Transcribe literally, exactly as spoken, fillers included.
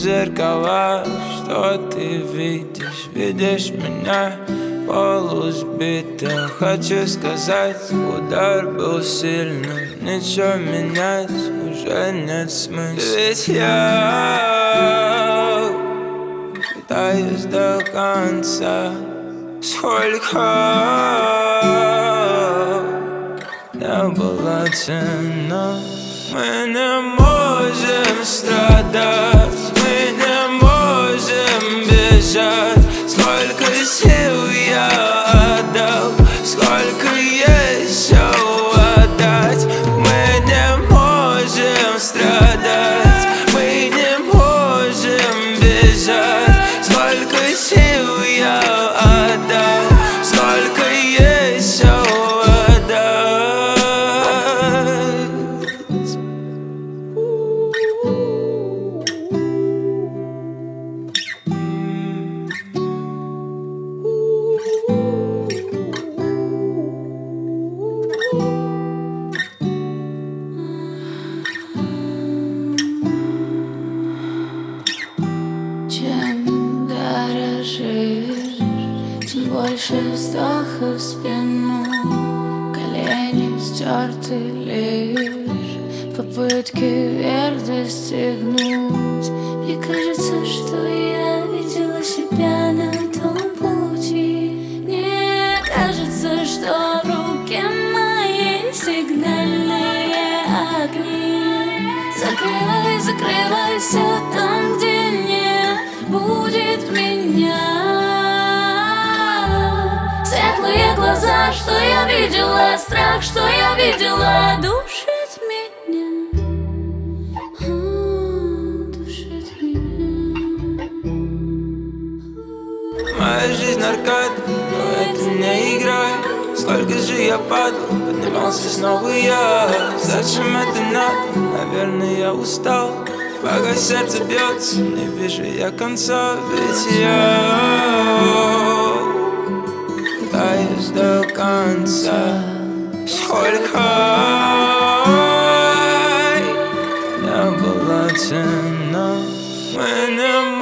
зеркала, что ты видишь? Видишь меня полусбитым. Хочу сказать, удар был сильным. Ничего менять уже нет смысла. Ведь я пытаюсь до конца. Сколько не была цена. Мы не можем страдать, мы не можем бежать. Сколько сил я отдал, сколько еще отдать. Мы не можем страдать, мы не можем бежать. Сколько сил я отдал, сколько еще отдать. Чем дорожишь, тем больше вздоха в спину. Колени стерты лишь в попытке вверх достигнуть. Мне кажется, что я видела себя на том пути. Мне кажется, что в руке моей сигнальные огни. Закрывай, закрывайся там, где нет будет меня. Светлые глаза, что я видела, страх, что я видела, душит меня, а, душит меня. Моя жизнь аркад, но это не игра. Сколько же я падал, поднимался снова я. Зачем это надо? Наверное, я устал. Пока сердце бьется, не вижу я конца. Ведь я пытаюсь до конца. Сколько не была цена. Мы не